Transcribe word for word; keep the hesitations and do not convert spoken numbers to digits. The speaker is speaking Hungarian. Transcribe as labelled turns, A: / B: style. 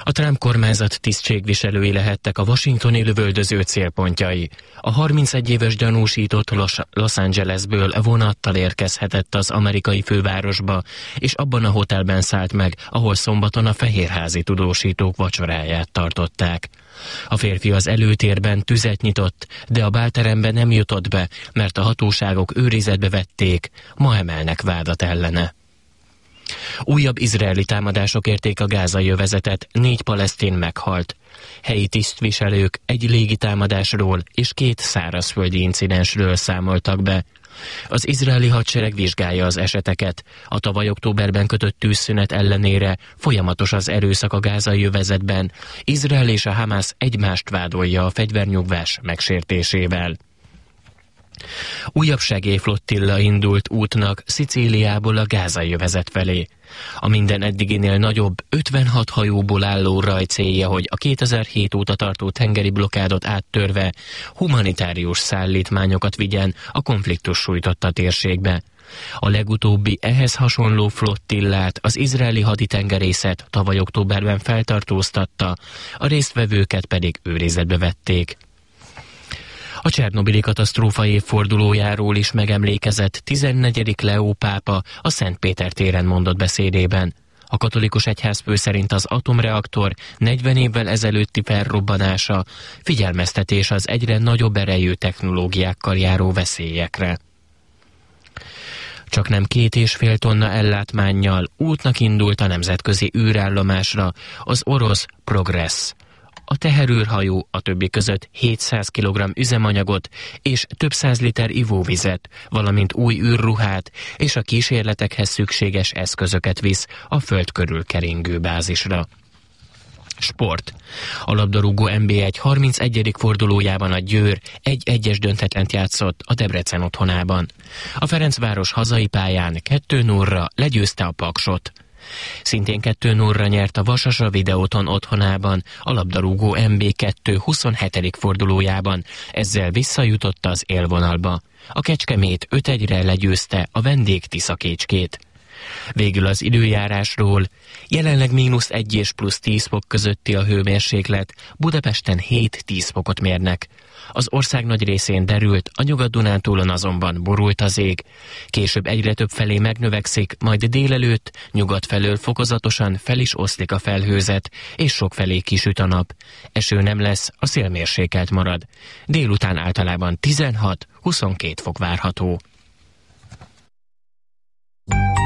A: A Trump kormányzat tisztségviselői lehettek a washingtoni lövöldöző célpontjai. A harmincegy éves gyanúsított Los, Los Angelesből vonattal érkezhetett az amerikai fővárosba, és abban a hotelben szállt meg, ahol szombaton a fehérházi tudósítók vacsoráját tartották. A férfi az előtérben tüzet nyitott, de a bálterembe nem jutott be, mert a hatóságok őrizetbe vették, ma emelnek vádat ellene. Újabb izraeli támadások érték a gázai övezetet, négy palesztin meghalt. Helyi tisztviselők egy légitámadásról és két szárazföldi incidensről számoltak be. Az izraeli hadsereg vizsgálja az eseteket. A tavaly októberben kötött tűzszünet ellenére folyamatos az erőszak a gázai övezetben. Izrael és a Hamász egymást vádolja a fegyvernyugvás megsértésével. Újabb segélyflottilla indult útnak Szicíliából a gázai övezet felé. A minden eddiginél nagyobb, ötvenhat hajóból álló raj célja, hogy a kétezer-hét óta tartó tengeri blokkádot áttörve humanitárius szállítmányokat vigyen a konfliktus sújtotta térségbe. A legutóbbi ehhez hasonló flottillát az izraeli haditengerészet tavaly októberben feltartóztatta, a résztvevőket pedig őrizetbe vették. A csernobili katasztrófa évfordulójáról is megemlékezett tizennegyedik Leó pápa a Szentpéter téren mondott beszédében. A katolikus egyházfő szerint az atomreaktor negyven évvel ezelőtti felrobbanása figyelmeztetés az egyre nagyobb erejű technológiákkal járó veszélyekre. Csaknem két és fél tonna ellátmánnyal útnak indult a nemzetközi űrállomásra az orosz Progress. A teherűrhajó a többi között hétszáz kilogramm üzemanyagot és több száz liter ivóvizet, valamint új űrruhát és a kísérletekhez szükséges eszközöket visz a föld körül keringő bázisra. Sport. A labdarúgó en bé egy harmincegyedik fordulójában a Győr egy-egyes döntetlent játszott a Debrecen otthonában. A Ferencváros hazai pályán kettő nullra legyőzte a Paksot. Szintén kettő nullra nyert a Vasas a Videóton otthonában, a labdarúgó en bé kettő huszonhetedik fordulójában, ezzel visszajutott az élvonalba. A Kecskemét öt egyre legyőzte a vendég Tiszakécskét. Végül az időjárásról. Jelenleg mínusz egy és plusz tíz fok közötti a hőmérséklet, Budapesten hét-tíz fokot mérnek. Az ország nagy részén derült, a Nyugat-Dunántúlon azonban borult az ég. Később egyre több felé megnövekszik, majd délelőtt nyugat felől fokozatosan fel is oszlik a felhőzet, és sokfelé kisüt a nap. Eső nem lesz, a szél mérsékelt marad. Délután általában tizenhat-huszonkét fok várható.